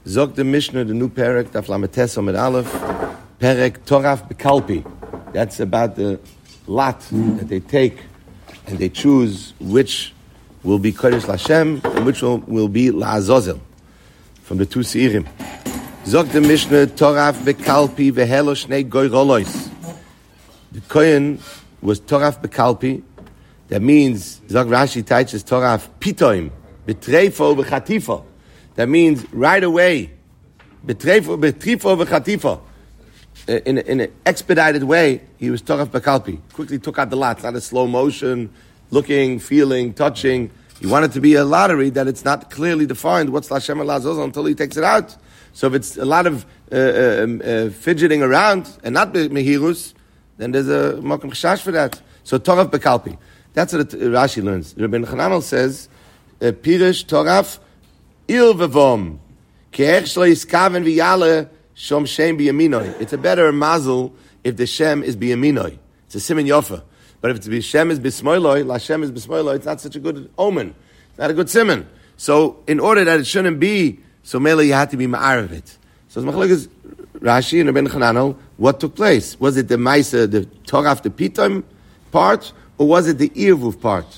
Zog the Mishnah, the new Perek, Daf Lametes Amud Aleph, Perek Toraf Bekalpi. That's about the lot that they take and they choose which will be Kodesh Lashem and which will be La'azozel from the two Seirim. Zog the Mishnah, Toraf Bekalpi Vehelo Shnei Goy Rolois. The Kohen was Toraf Bekalpi. That means, Zog Rashi teaches Toraf Pitoim, Betreifo Bechatifo. That means right away, Betreifo Bechatifo. In an expedited way, he was Toraf Bekalpi. Quickly took out the lots, not a slow motion, looking, feeling, touching. He wanted to be a lottery that it's not clearly defined what's Lashem and La'azozel until he takes it out. So if it's a lot of fidgeting around and not Mehirus, then there's a Mokum Chashash for that. So Toraf Bekalpi. That's what Rashi learns. Rabbi Chananel says, Pirish Toraf Ilvevom Ke'ech Shlo Yiskaven V'yale Shom Shem B'yaminoi. It's a better mazel if the Shem is B'yaminoi. It's a siman yofa. But if the Shem is B'smoiloi, Lashem is B'smoiloi, it's not such a good omen. It's not a good siman. So in order that it shouldn't be, so mele you had to be ma'ar of it. So it's Machlokes Rashi and Rabbi Chananel, what took place? Was it the Maisa, the Toraf, the Pitom part, or was it the Irvuv part?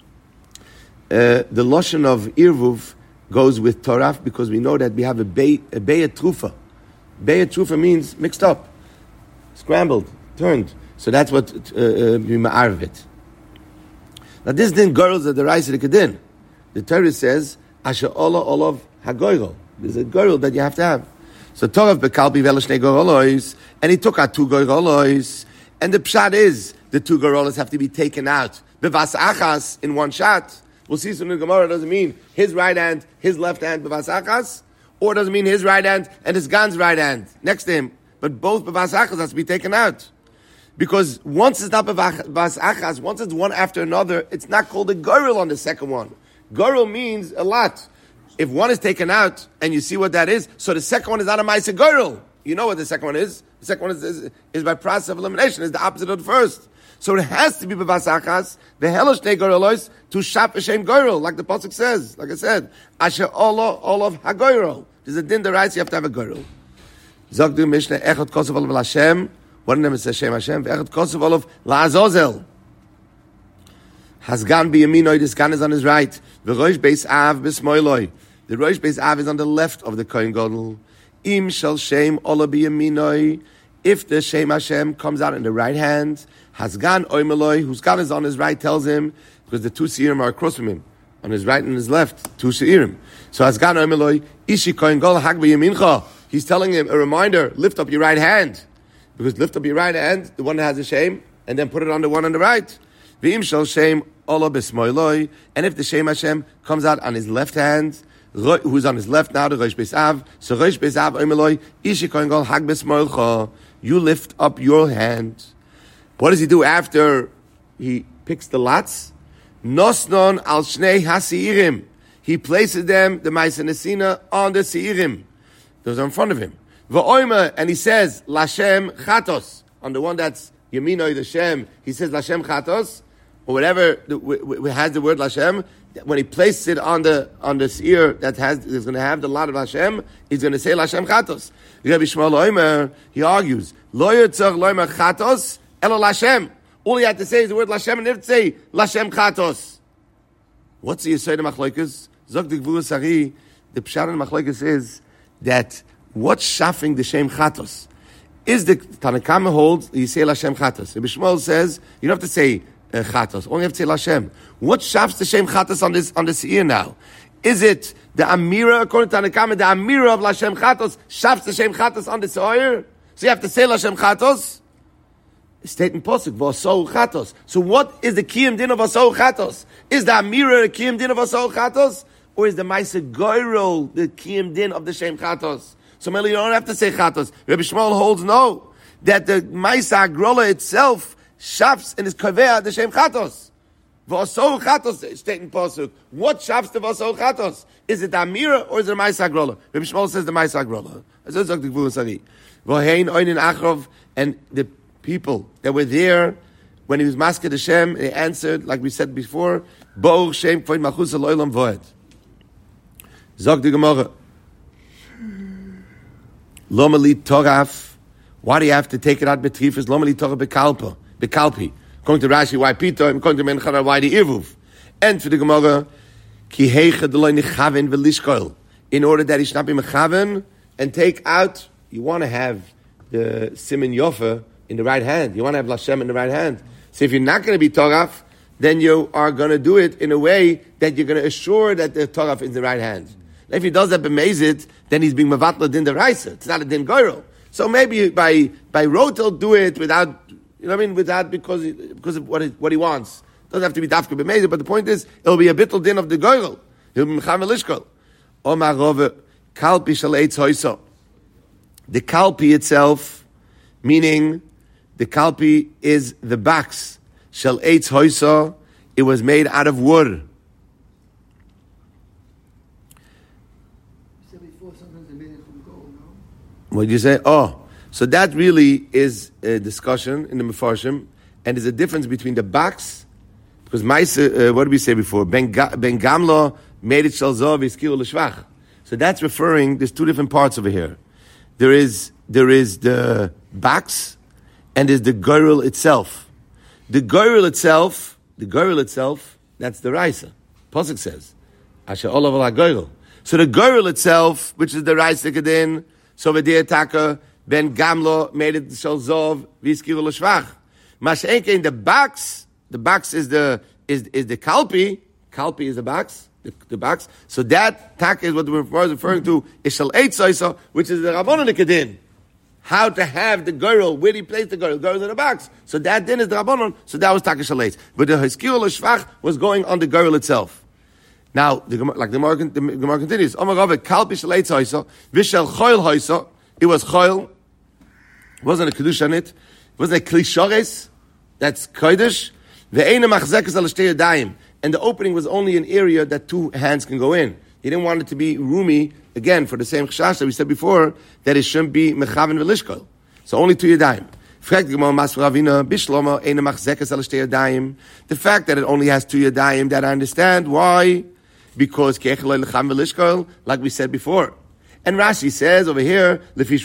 The Lashon of Irvuv goes with Toraf because we know that we have a Be'et Trufa. Be'et Trufa means mixed up, scrambled, turned. So that's what we ma'ar of it. Now this din girls are the Reis of the Kedin. The Torah says, Asher Ola Olav HaGoyrol. There's a girl that you have to have. So Toraf Bekalpi Veloshnei Gorolois, and he took out two Gorolois, and the pshat is, the two Gorolos have to be taken out. Bevas Achas, in one shot. We'll see soon in the Gemara, doesn't mean his right hand, his left hand, Bevas Achas, or doesn't mean his right hand and his Gan's right hand next to him. But both Bevas Achas has to be taken out. Because once it's not Bevas Achas, once it's one after another, it's not called a Gorol on the second one. Gorol means a lot. If one is taken out, and you see what that is, so the second one is not a Maisa Gorol. You know what the second one is? The second one is by process of elimination. It's the opposite of the first. So it has to be Bevas Achas, the Helosh Nei Gorolois, to Shap Hashem Gorol, like the Pasuk says. Like I said, Asher Olav HaGorol. There's a din deraisa, you have to have a Gorol. Zog du Mishnah, Echot Kosav Olav Lashem, one of them is Hashem Hashem, Echot Kosav Olav La'azozel. Hasgan B'yaminoi, this Gan is on his right. V'roish Beis Av B'smoiloi. The Rosh Beis Av is on the left of the Kohen Gadol. Im shel Shem Ola B'yaminoi. If the Shem Hashem comes out in the right hand, Hasgan Oimeloi, whose God is on his right, tells him, because the two Seirim are across from him, on his right and his left, two Seirim. So Hasgan Oimeloi, Ishi Kohen Gadol Hag B'yamincha. He's telling him, a reminder, lift up your right hand. Because lift up your right hand, the one that has the Shem, and then put it on the one on the right. V'im shel Shem Ola B'smoiloi. And if the Shem Hashem comes out on his left hand, who's on his left now, the Rosh Beis Av. So Rosh Beis Av, Oimeloi, Ishi Kohen Gadol Hag B'smoilcha. You lift up your hand. What does he do after he picks the lots? Nosnon al Shnei HaSeirim. He places them, the Maisa Nesina, on the Seirim. Those are in front of him. V'oimer, and he says, Lashem Chatos. On the one that's Yeminoi, the Shem, he says Lashem Chatos, or whatever has the word Lashem. When he places it on the seer that is going to have the lot of Hashem, he's going to say Lashem Chatos. Rabbi Shmuel Oimer, he argues, Lo Yitzach Lo Yimer Chatos, Elo Lashem. All he had to say is the word Lashem, and he didn't say Lashem Chatos. What's the Yisrael Machlokes? Zog the Gvur Sari, the Pshat in Machlokes is that what's shafing the Shem Chatos? Is the Tanakama holds, you say Lashem Chatos. Rabbi Shmuel says, you don't have to say Chatos, only have to say Lashem. What shafts the Shem Chatos on this ear now? Is it the Amira, according to Tanakama, the Amira of Lashem Chatos shafts the Shem Chatos on this ear? So you have to say Lashem Chatos? State in Posuk, V'asou Chatos. So what is the Kiyum Din of V'asou Chatos? Is the Amira the Kiyum Din of V'asou Chatos? Or is the Maisa Goyrol the Kiyum Din of the Shem Chatos? So maybe you don't have to say Chatos. Rabbi Shmuel holds no, that the Maisa Agrola itself shafts in his Kaveh the Shem Chatos. V'asou Chatos, state in Posuk. What shafts the V'asou Chatos? Is it the Amira or is it the Maisa Agrola? Rabbi Shmuel says the Maisa Agrola. V'hein oinin achrov, and the people that were there when he was Masked Hashem, they answered, like we said before, Bo Shem Kvoid Machus Aloilam Voed. Zog the Gemara. Lomali Toraf. Why do you have to take it out betrifus? Lomali Toraf bekalpi. According to Rashi, why Pito? According to Menchara, why the Irvuv? And for the Gemara, ki heicha deloi nechaven velishkoil. In order that he should not be mechaven and take out, you want to have the Siman Yofa in the right hand. You want to have Lashem in the right hand. So if you're not going to be Toraf, then you are going to do it in a way that you're going to assure that the Toraf is in the right hand. If he does that b'mezit, then he's being mevatla din deraisa. It's not a din goyro. So maybe by rote he'll do it without, you know what I mean, without because of what he wants. Doesn't have to be dafka b'mezit, but the point is it'll be a bittul din of the goyro. He'll be mechavel lishkol. Omar rove kalpi shal eitz hoyso. The kalpi itself, meaning the kalpi is the box shal eitz hoyso. It was made out of wood. What did you say? Oh, so that really is a discussion in the Mefarshim, and there's a difference between the box, because what did we say before? Ben Gamlo made it shalzov iskilu l'shvach. So that's referring. There's two different parts over here. There is the box, and there's the goyrel itself. The goyrel itself, that's the raisa. Pasuk says, "Asher olav al goyrel." So the goyrel itself, which is the raisa kedin. So v'dir taka ben gamlo made it shalzov v'skilu l'shvach. Mashenke in the box is the kalpi. Kalpi is the box. The box. So that taka is what we're referring to. Ishal eitz, which is the rabbanon kedin. How to have the girl? Where do you place the girl? Girl in the box. So that din is the rabbanon. So that was taka shal eitz. But the skilu l'shvach was going on the girl itself. Now, the Gemara continues. It was choil. It wasn't a kedusha on it. It wasn't a klishores. That's kodesh. And the opening was only an area that two hands can go in. He didn't want it to be roomy, again, for the same chashash that we said before, that it shouldn't be mechaven v'lishkol. So only 2 yadayim. The fact that it only has 2 yadayim, that I understand. Why? Because like we said before. And Rashi says over here,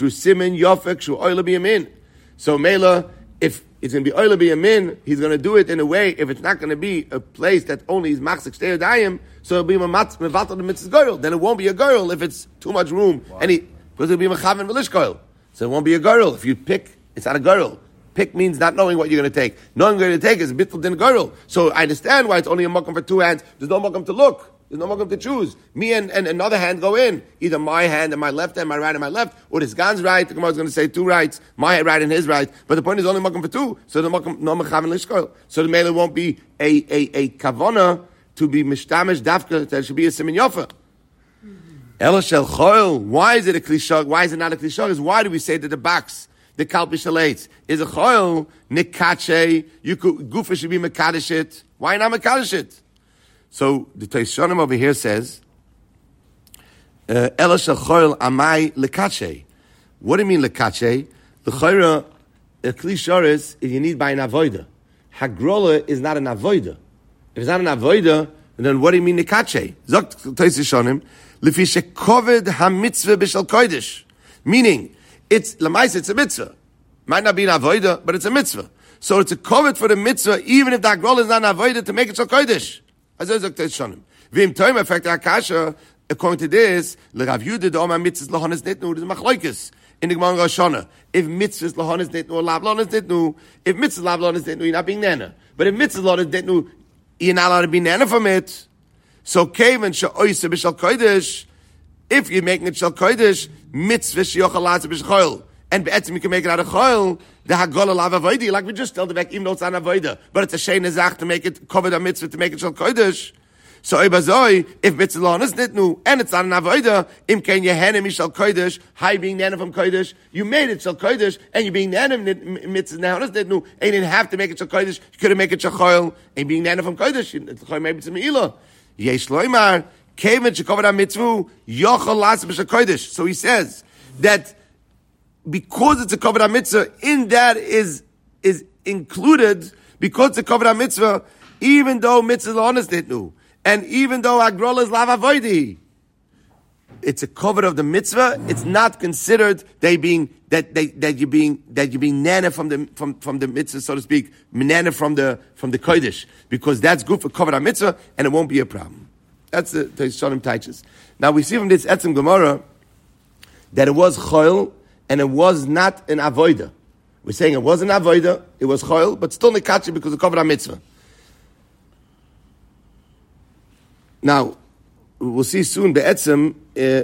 so Mela, if it's going to be oila biyamin, he's going to do it in a way, if it's not going to be a place that only is machzik shtei yadayim, so it'll be mevatel the mitzvah girl. Then it won't be a girl if it's too much room. Wow. Because it'll be mechaven v'lishkoil. So it won't be a girl. If you pick, it's not a girl. Pick means not knowing what you're going to take. Knowing what you're going to take is a bittul din girl. So I understand why it's only a makom for 2 hands. There's no makom to look. There's no makom to choose. Me and another hand go in. Either my hand and my left hand, my right and my left, or this Gan's right. The Gemara is going to say 2 rights, my right and his right. But the point is only makom for 2. So the makom no mechaven lishkoil. So the mele won't be a kavona to be mishtamish dafka. That should be a siman yofa. Ela shel choil. Why is it a klishah? Why is it not a klishah? Is why do we say that the box, the kalpi shalates, is a choil nikache? You could gufa should be mekadesh it. Why not mekadesh it? So the Teishonim over here says, Ela shel choil amai lekache. What do you mean lekache? The chayra, a klishah is if you need by an avoida. Hagrola is not an avoida. If it's not an avoida, then what do you mean lekache? Zok Teishonim, lefi shekoved hamitzvah b'shel kodesh. Meaning, it's lamais, it's a mitzvah. Might not be an avoida, but it's a mitzvah. So it's a kovet for the mitzvah, even if the hagrola is not an avoida, to make it shel kodesh. According to this, Rav Yehuda the Omar mitzvahs lahanas nitnu is machlokes in the Gemara Rosh Hashanah. If mitzvahs lahanas nitnu or lav lahanas nitnu, if mitzvahs lav lahanas nitnu, you're not being nana. But if mitzvahs lahanas nitnu, you're not allowed to be nana from it. So kevan she'oyse b'shal kodesh, if you're making it shal kodesh, mitzvah she'yochal la'atz b'shchoil, and be'etzim you can make it out of choil, the hagola lav avodah, like we just told the back, even though it's not avodah, but it's a shein ezach to make it covered a mitzvah to make it shal kodesh. So ibazoi, if mitzvah lahanas nitnu and it's not an avodah, im ken yehenim shal kodesh, high being nana from kodesh, you made it shal kodesh, and you being nana mitzvah lahanas nitnu, and you didn't have to make it shal kodesh, you could have make it shal choil, and being nana from kodesh, maybe it's a me'ilah. Yesh loimar keven shekovered a mitzvah yochal la'atz b'shal kodesh. So he says that because it's a kavod mitzvah, in that is included, because it's a kavod mitzvah, even though mitzvah lahanas nitnu, and even though hagrola is lav avodah. it's a cover of the mitzvah. It's not considered that you're being nana from the mitzvah, so to speak, nana from the kodesh, because that's good for cover of mitzvah, and it won't be a problem. That's the Shonim Taichas. Now we see from this Etzem Gemara that it was choil and it was not an avoida. We're saying it wasn't avoida, it was choil, but still nekachi because of cover of mitzvah. Now we'll see soon be'etzem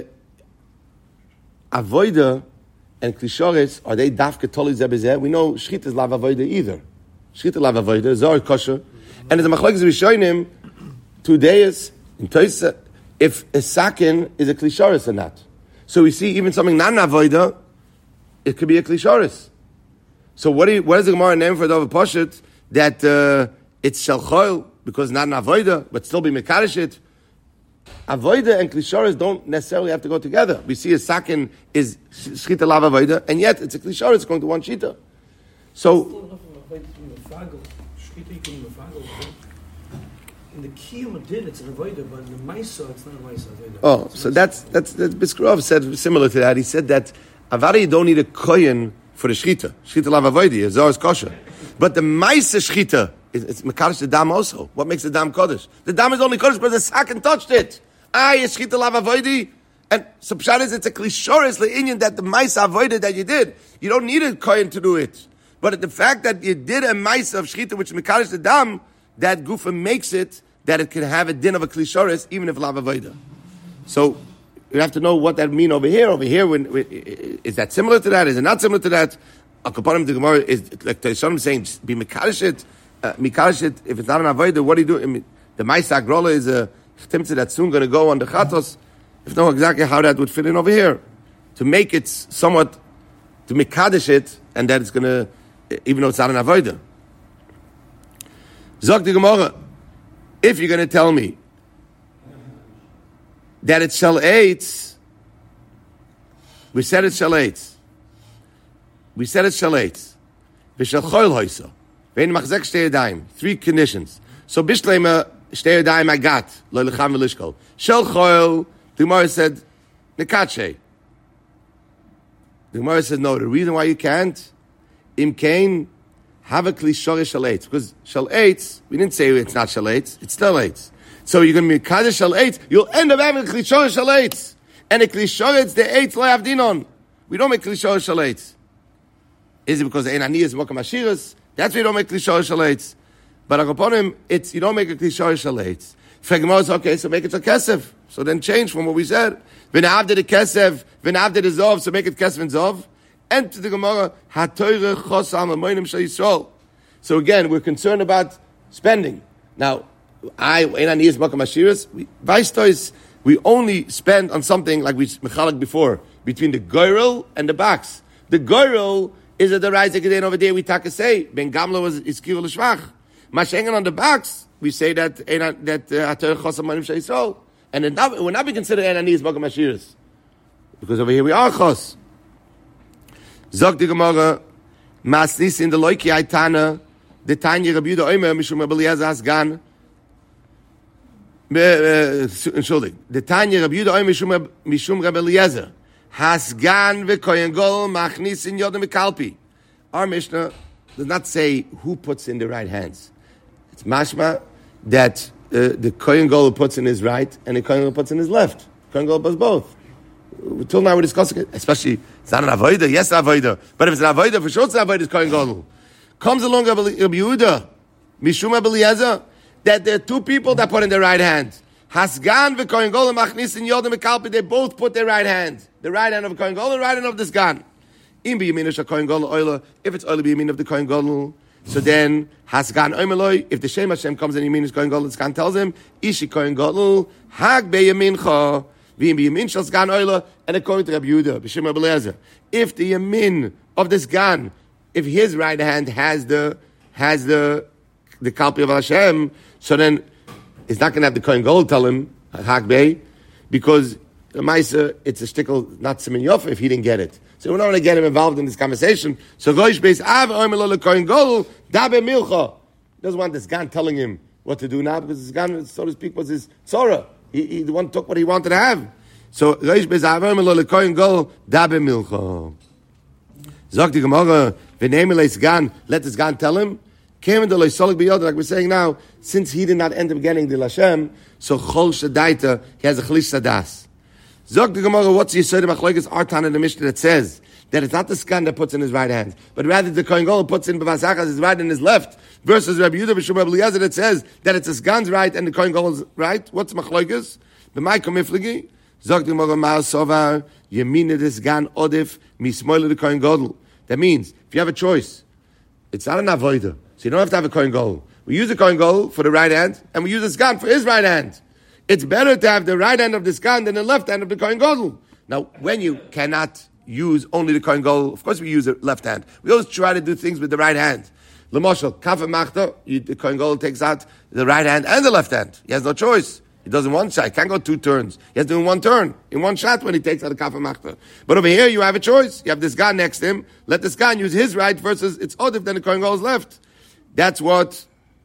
avoida and klishores, are they dafke toli zebezeh? We know shchita is lav avoida either. Shchita lav avoida, zor kosher, and the machlokes rishonim 2 days in Toisa, if a sakin is a klishores or not. So we see even something not an avoida, it could be a klishores. So what is the Gemara name for the Poshet that it's shalchoil because not an avoida, but still be mekadosh it? Avoida and klishoris don't necessarily have to go together. We see a sakin is shchita lav avoida, and yet it's a klishoris going to one shita. So in the kiyum din, it's an avoida, but in the maisa, it's not a maisa. Oh, so that's Biskrov said similar to that. He said that avada you don't need a kohen for the shchita. Shchita lav avoida, zor is kosher, but the maisa shchita. It's mekadosh the dam also. What makes the dam kodesh? The dam is only kodesh because the sakin touched it. It's shchita lav avoidi. And so pshat is it's a klishoris le'inyan that the maisa avoida that you did. You don't need a kohen to do it. But the fact that you did a maisa of shchita which mekadosh the dam, that gufa makes it that it can have a din of a klishoris even if lav avoida. So you have to know what that mean over here. Over here, is that similar to that? Is it not similar to that? Akapanim the Gemara is like Teshon saying be mekadosh it. Mikashit, if it's not an avodah, what do you do? I mean, the Maisa Grola is a chtimtze that's soon going to go on the Chatos. If know exactly how that would fit in over here, to make it somewhat, to mikadesh it, and that it's going to, even though it's not an avodah. Zog the Gemara, if you're going to tell me that it's shel eitz, we said it's shel eitz. We said it's shel eitz. V'shel choil hoysa. Three conditions. So Bishlema Shtei Yadayim I got Lo Lecham V'Lishkol. Shel Choil, the Gemara said Nekache. The Gemara said no. The reason why you can't Im Kain have a Kli Shorish Shel Eitz, because Shel Eitz we didn't say it's not Shel Eitz, it's still Eitz. So you're going to be Kadesh Shel Eitz, you'll end up having a Kli Shorish Shel Eitz, and a Kli Shorish the Eitz Lo Yavdinon. We don't make Kli Shorish Shel Eitz. Is it because the Einani is Mokam Ashiras? That's why you don't make klishor shaleitz. But Akaponim, it's you don't make a klishor shaleitz. Fegmos, okay, so make it a kesef. So then change from what we said. V'na'avdid a kesef, v'na'avdid a zov, so make it kesef and zov. Enter the Gemara, ha'toyre chosam amoinim shal Yisrael. So again, we're concerned about spending. Now, we only spend on something like we mechalak before, between the goyrel and the box. The goyrel is it the rise again over there? We take say Ben Gamla was iskir l'shvach. Mashengen on the box, we say that ater chosam manim sheisol, and we're not being considered enanis magam ashiras, because over here we are chos. Zog the Gemara, masnis in the loiki aitana, the tanya Rabbi Yehuda Omer mishum Rabbi Eliezer Hasgan. Entschuldig, the tanya Rabbi Yehuda Omer mishum Rabbi Eliezer. Hasgan v'koyen gol machnis in yodem v'kalpi. Our Mishnah does not say who puts in the right hands. It's mashma that the koyen gol puts in his right and the koyen gol puts in his left. Koyen gol puts both. Till now we're discussing it. Especially it's not an avodah. Yes, an avodah. But if it's an avodah, for sure it's an avodah. It's koyen gol. Comes along Rabbi Yehuda, mishum Rabbi Eliezer, that there are two people that put in their right hand. Hasgan v'kohen gadol machnis in yodem v'kalpi. They both put their right hand. The right hand of kohen gadol, the right hand of the sgan. Im b'yaminu shel kohen gadol oila. If it's oila b'yamin of the kohen gadol, so then hasgan oimeloi. If the Shem Hashem comes and yamin is kohen gadol, the sgan tells him ishi kohen gadol hag beyamincha v'im b'yamin shel sgan oila. And according to Rabbi Yehuda, b'shem Rabbi Eliezer, if the yamin of the sgan, if his right hand has the kalpi of Hashem, so then it's not going to have the Kohen Gadol tell him Hakbei, because the Maisa, it's a shtickle not Simen Yofa if he didn't get it. So we're not going to get him involved in this conversation. So Goish Beis Av Oimelol Kohen Gadol Dabe Milcha doesn't want this Gan telling him what to do now, because this Gan, so to speak, was his tzora. He the one took what he wanted to have. So, Reish Bezavar lo lekoyin gol dabe milcha. Zog the Gemara, v'neim leis gan, let this gan tell him, came in the loisolik b'yod, like we're saying now, since he did not end up getting the Lashem, so chol shadaita, he has a chalish sadas. Zog the Gemara, what's the Yisod Machlokes Artan in the Mishnah that says that it's not the skan that puts in his right hand, but rather the Kohen Gadol puts in b'vasachas his right and his left, versus Rabbi Yehuda b'Shum Rabbi Eliezer that says that it's the skan's right and the Kohen Gadol's right. What's Machlokes? B'may komifligi. Zog the Gemara, ma'al sovar, yemina des gan odif, mismoile the Kohen Gadol. That means, if you have a choice, it's not an avodah, so you don't have to have a Kohen Gadol. We use the Kohen Gadol for the right hand, and we use the skan for his right hand. It's better to have the right hand of the skan than the left hand of the Kohen Gadol. Now, when you cannot use only the Kohen Gadol, of course we use the left hand. We always try to do things with the right hand. L'moshel, kafa machta, the Kohen Gadol takes out the right hand and the left hand. He has no choice. He does in one shot. He can't go 2 turns. He has to do in 1 turn, in 1 shot when he takes out the kafa machta. But over here, you have a choice. You have this guy next to him. Let this guy use his right versus it's odif, then the Kohen Gadol's left. That's what,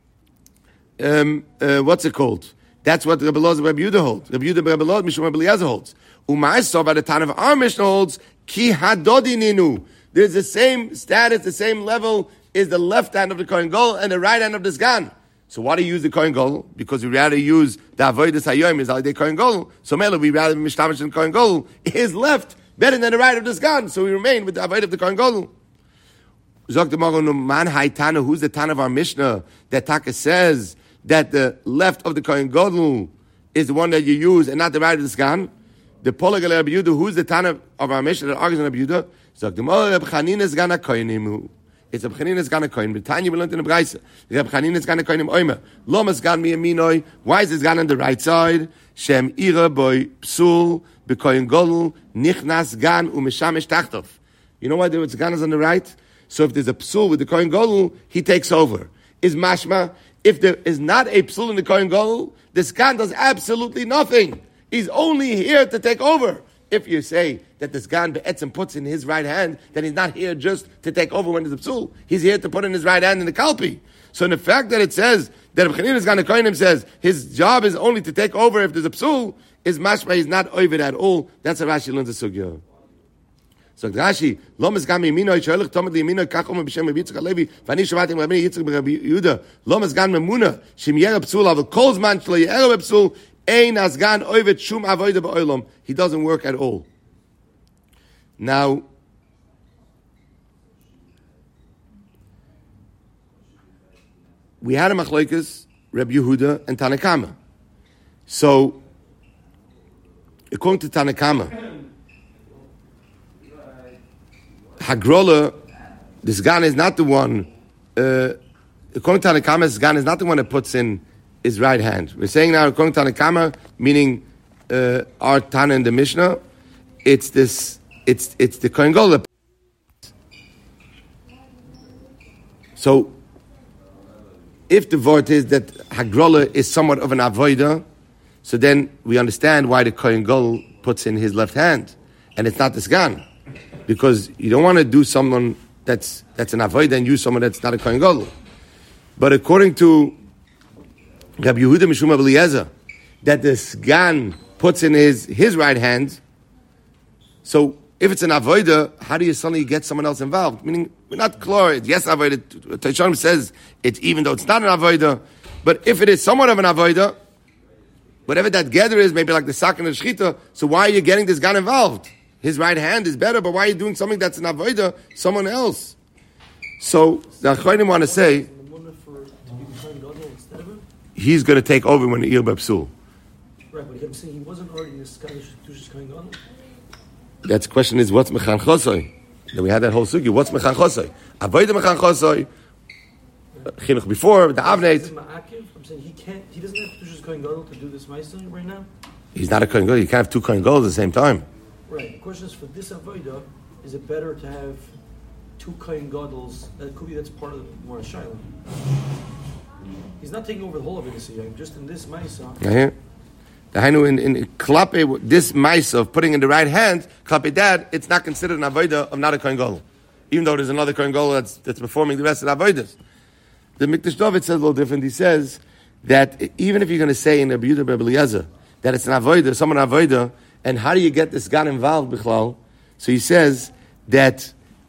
what's it called? That's what Rabbi Elazar Rabbi Yehuda holds. Rabbi Yehuda Rabbi Elazar Mishum Rabbi Eliezer holds. U'ma'aseh by the time of our Mishnah holds ki hadodi ninu. There's the same status, the same level is the left hand of the Kohen Gadol and the right hand of the sgan. So why do you use the Kohen Gadol? Because we rather use the avodas hayom is the Kohen Gadol. So mele we rather mishtamish in Kohen Gadol is left better than the right of the sgan. So we remain with the avodah of the Kohen Gadol. Zok the Magen man haytana. Who's the tan of our Mishnah that Taka says that the left of the Kohen Gadol is the one that you use and not the right of the sgan? The Polag Rabbi Yehuda, who's the Tana of our Mishnah that argues on Rabbi Yehuda? So the Rabbi Chanina is gonna koinim. It's Rabbi Chanina is gonna koinim. The Tanya we learned in the Brayse. Rabbi Chanina is gonna koinim oimer. Lomas gan mi yaminoi. Why is this gan on the right side? Shem ira boy psul bekoyin Gadol nichnas gan umeshamesh tachtov. You know why the gan is on the right? So if there's a psul with the Kohen Gadol, he takes over. Is mashma, if there is not a psul in the Kohen Gadol, the skan does absolutely nothing. He's only here to take over. If you say that the sgan be'etzem puts in his right hand, then he's not here just to take over when there's a psul. He's here to put in his right hand in the kalpi. So in the fact that it says that Rabbi Chanina Sgan HaKohanim says his job is only to take over if there's a psul, is mashma, he's not oivid at all. That's how Rashi learns the sugya. So Rashi, lo mesgam yemino yishalech tomad liyemino kachom b'shem Rabbi Yitzchak Halevi v'ani shavatim Rabbi Yitzchak b'Rabbi Yehuda lo mesgam memuna shim yera psul avol kol zman shlo yera psul ein asgan oivet shum avoda ba'olam. He doesn't work at all. Now, we had a machlokes Rabbi Yehuda and Tanna Kama. So, according to Tanna Kama, Hagrola, the sgan is not the one, according to Tanna Kama, sgan is not the one that puts in his right hand. We're saying now, according to Tanna Kama, meaning our Tana in the Mishnah, it's the Kohen Gadol. So, if the word is that Hagrola is somewhat of an avoida, so then we understand why the Kohen Gadol puts in his left hand, and it's not the sgan. Because you don't want to do someone that's an avodah and use someone that's not a Kohen Gadol. But according to Rabbi Yehuda Mishum Rabbi Eliezer, that the sgan puts in his right hand, so if it's an avodah, how do you suddenly get someone else involved? Meaning, we're not clear. Yes, avodah. Taishanim says it's even though it's not an avodah, but if it is somewhat of an avodah, whatever that gather is, maybe like the sak and the shchita, so why are you getting this guy involved? His right hand is better, but why are you doing something that's an avodah, someone else? So the Achronim want to say he's going to take over when the Ir Bepsul. Right, but I'm saying he wasn't already in the Scottish Kohen Gadol. That's the question is what's Mechan Chosoi? Then we had that whole sugi. What's Mechan Chosoi? Avodah Mechan Chosoi. Chinuch before the Avneit. I'm saying he doesn't have Kedushas Kohen Gadol to do this Ma'aseh right now. He's not a Kohen Gadol. You can't have 2 Kohen Gadols at the same time. Right. The question is, for this avodah, is it better to have 2 Kohen Gadol's? That could be that's part of the more Shaila. He's not taking over the whole of it. Just in this Ma'aseh. Yeah. The Hainu in Klape, this Ma'aseh of putting in the right hand, Klape that it's not considered an avodah of not a Kohen Gadol, even though there's another Kohen Gadol that's performing the rest of the avodas. The Mikdash David says a little different. He says that even if you're going to say in Rabbi Yehuda Rabbi Eliezer that it's an avodah, someone avodah, And how do you get this God involved, Bichlal? So he says that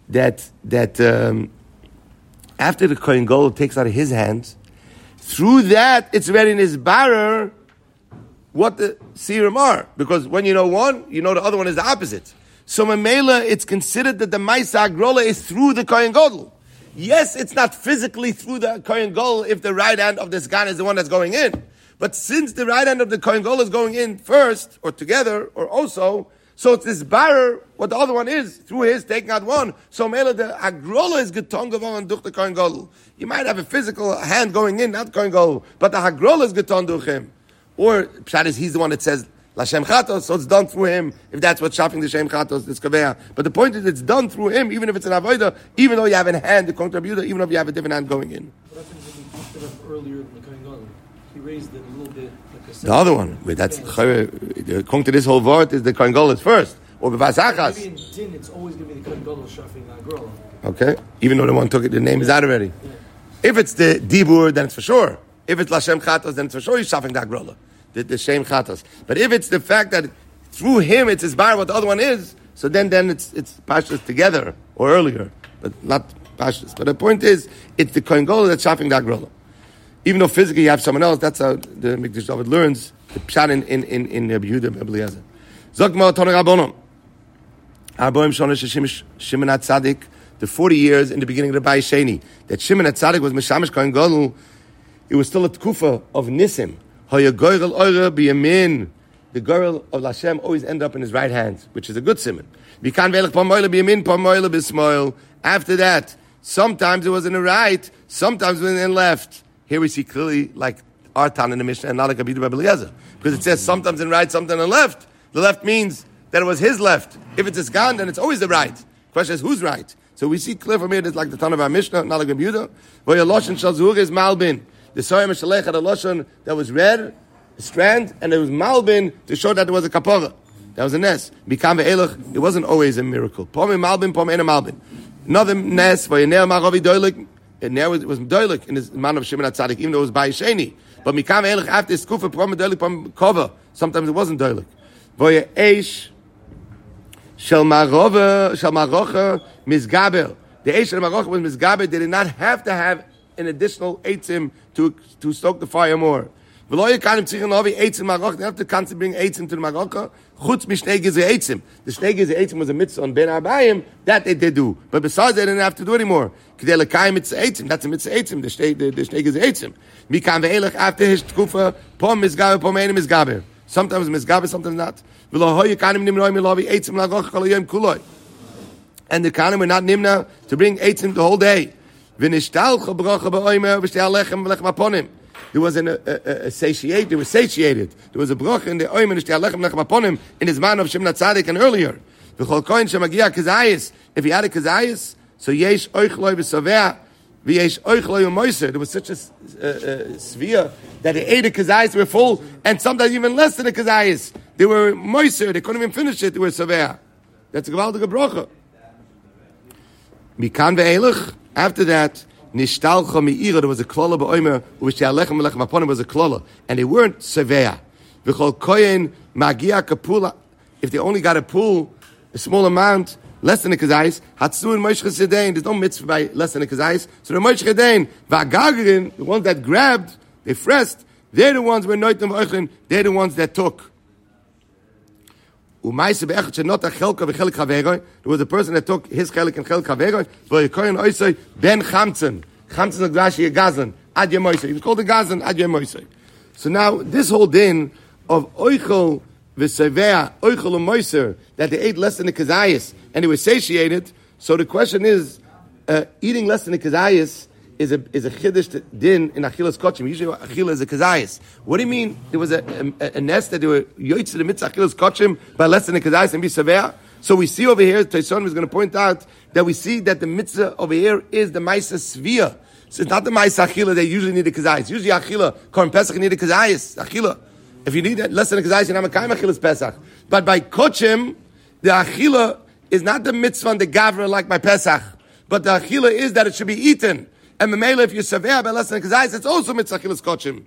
after the Kohen Gadol takes out of his hands, through that it's ready in his barer what the serum are. Because when you know one, you know the other one is the opposite. So Mamela, it's considered that the Maisa Agrola is through the Kohen Gadol. Yes, it's not physically through the Kohen Gadol if the right hand of the Sgan is the one that's going in. But since the right hand of the Kohen Gadol is going in first, or together, or also, so it's this barer, what the other one is, through his taking out one. So Mela, the Agrola is getongav and duch the Kohen Gadol. You might have a physical hand going in, not Kohen Gadol, but the Agrola is geton duch him. Or Pshat is he's the one that says Lashem Chatos, so it's done through him. If that's what's shafting the Shem Chatos, it's kaveya. But the point is, it's done through him, even if it's an avodah, even though you have a hand, the contributor, even if you have a different hand going in. What happens if we picked it up earlier than the Kohen Gadol? He raised it a little bit, like a The other one, that's according to this whole word, is the Kohen Gadol is first, or b'vasachas. Maybe in din, it's always going to be the Kohen Gadol shafting the Agrola. Okay, even though the one took it, the name is out already. Yeah. If it's the dibur, then it's for sure. If it's Lashem Chatos, then it's for sure he's shafting the Agrola. The Shem Chatos. But if it's the fact that through him it's his bar what the other one is, so then it's pashtus together or earlier, but not pashtus. But the point is, it's the Kohen Gadol that's shafting the Agrola. Even though physically you have someone else, that's how the Mikdash David learns the pshat in Rabbi Yehuda and Eliezer. Zok ma Tana Rabbanon. Arboim Shona Shimon HaTzadik, the 40 years in the beginning of the Bayis Sheni, that Shimon HaTzadik was Meshamish Kohen Gadol, it was still a tkufa of Nisim. The girl of Lashem always end up in his right hand, which is a good simon. After that, sometimes it was in the right, sometimes it was in the left. Here we see clearly like our Tan in the Mishnah and not like Abid Rabbi Eliezer, because it says sometimes in the right, sometimes in the left. The left means that it was his left. If it's his Gan, then it's always the right. Question is, who's right? So we see clear from here, it's like the Tan of our Mishnah, not like Rabbi Yehuda. Where your Lashon Shal Zuhur is Malbin. The Soyam Shalech had a Lashon that was red, a strand, and it was Malbin to show that there was a kapara. That was a nes. Bikam ve'elach, it wasn't always a miracle. Pome Malbin, Pome Ena Malbin. Another nes, for Yener Maravi Doilik, and there it was Doilik in the man of Shimon HaTzadik, even though it was Bayis Sheni. But Mikam ve'elach, after Skufa, Pome Doilik, Pome Kova. Sometimes it wasn't Doilik. Voye Eish, Shel Marocha, Mizgaber. The Eish Shel Marocha was Mizgaber. They did not have to have an additional eitzim to stoke the fire more. They have to constantly bring eitzim to the marocha. Chutz mishnei gizei eitzim. The shnei gizei eitzim was a mitzvah on ben arbayim that they did do, but besides they didn't have to do anymore. K'dei lekayim mitzvah eitzim. That's a mitzvah eitzim. The shnei gizei eitzim. Mikam ve'elach after his tkufa pom mizgaber pom ein mizgaber. Sometimes mizgaber, sometimes not. And the kanim were not nimna to bring eitzim the whole day. There was satiated. They were satiated. There was a bracha in the oim and lechem lechem upon him in his man of Shimon HaTzadik and earlier. If he had a kazayis, so yesh oichloi v'saveh v'yesh oichloi u'moiser. There was such a sphere that they ate a kazayis, they were full, and sometimes even less than a kazayis. They were moiser. They couldn't even finish it. They were saveh. That's a gewaltige bracha. Mikan ve'elach. After that, Nishtalcha Me'ira, there was a klola ba'omer, which the Alechem Alechem upon him was a klola, and they weren't sevea. V'chol koyen magia kapula, if they only got a pool, a small amount, less than a kazayis, hatsuin moishche sedain, there's no mitzvah by less than a kazayis, so the moishche sedain, v'agagrin, the ones that grabbed, they fressed, they're the ones where noitim v'oichlin, they're the ones that took. There was a person that took his chelik and chelik haveroi. Ben Chamtzen. Chamtzen Agdashi Gazan. Ad Yemoisei. He was called a Gazan. Ad Yemoisei. So now this whole din of oichel v'sevea, oichel u'moiser, that they ate less than the kazayis and they were satiated. So the question is, eating less than the kazayis is a chiddush din in achilas kochim. Usually achila is a kazayis. What do you mean? There was a nest that they were yoytz to the mitzvah achilas kochim by less than a kazayis and be sevea. So we see over here, Taison was going to point out that we see that the mitzvah over here is the ma'isa svia. So it's not the ma'isa achila they usually need a kazayis. Usually achila, Korban Pesach, you need a kazayis. Achila. If you need less than a kazayis, you're not makayim achilas Pesach. But by kochim, the achila is not the mitzvah and the gavra like by Pesach. But the achila is that it should be eaten. And Memela, if you're severe by less than a kazayis, it's also mitzvah achilas kochim.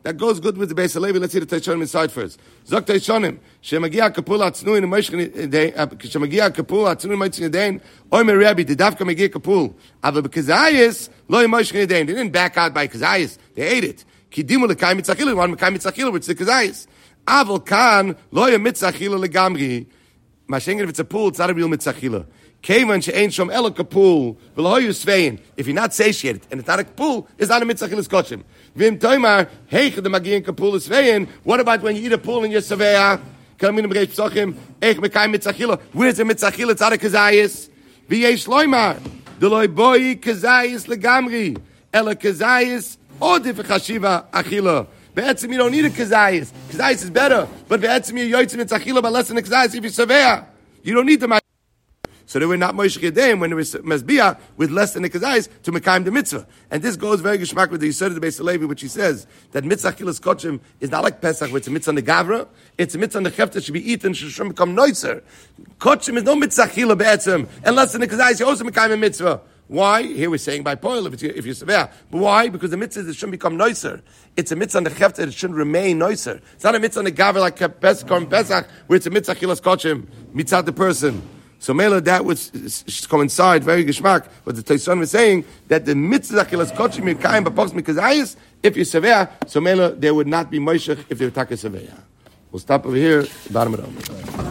that goes good with the Beis Halevi. Let's see the Taishonim inside first. Zok Taishonim, Shemagia Kapul Atznui and Moishkin Day, Shemagia Kapul Atznui Moishkin Day, Omer Rabbi, the Davka Magia Kapul. Ava Kazayas, Loy Moishkin Day. They didn't back out by Kazayas, they ate it. Kidimu Lekai Mitzachila, one Mekai Mitzachila, which is the Kazayas. Aval Kan, Loy Mitzachila Legamri. Mashengen, if it's a pool, it's not a real Mitzachila. Kevan she'ein shom elo kapul v'loyu svein. If you're not satiated and it's not a kapul, it's not a mitzachilas koshim. Vim toimar heich the magian kapul svein. What about when you eat a pool and you're sevea? Kamin b'reish psochim eich mekay mitzachila. Where's the mitzachila? It's not a kazayis. V'yesh loymar deloy boi kazayis legamri ela kazayis odif chashiva achila. Be'etzim you don't need a kazayis. Kazayis is better, but be'etzim you yoytzim mitzachila, but less than a kazayis if you're sevea. You don't need the. So they were not Moshe Yedeim when there was Mezbiah with less than the Kazayis to Mekayim the mitzvah. And this goes very geschmack with the Yisod of the Beis Halevi, which he says that mitzvah chilas kochim is not like Pesach, where it's a mitzvah on the Gavra, it's a mitzvah on the Chefta that should be eaten, should become noiser. Kochim is no mitzvah chila be'etzim, and less than the Kazayis, you also Mekayim a mitzvah. Why? Here we're saying by Poil, if you're severe. But why? Because the mitzvah that shouldn't become noiser. It's a mitzvah on the Chefta that shouldn't remain noiser. It's not a mitzvah on the Gavra like Pesach, where it's a mitzvah chilas kochim, mitzvah the person. So Mela, that would coincide very geschmack. But the Taisan was saying that the mitzvah chilas kochim mekayim b'pox mikazayis, if you're severe, so Mela, there would not be moishech if they were taka severe. We'll stop over here. Bottom of it.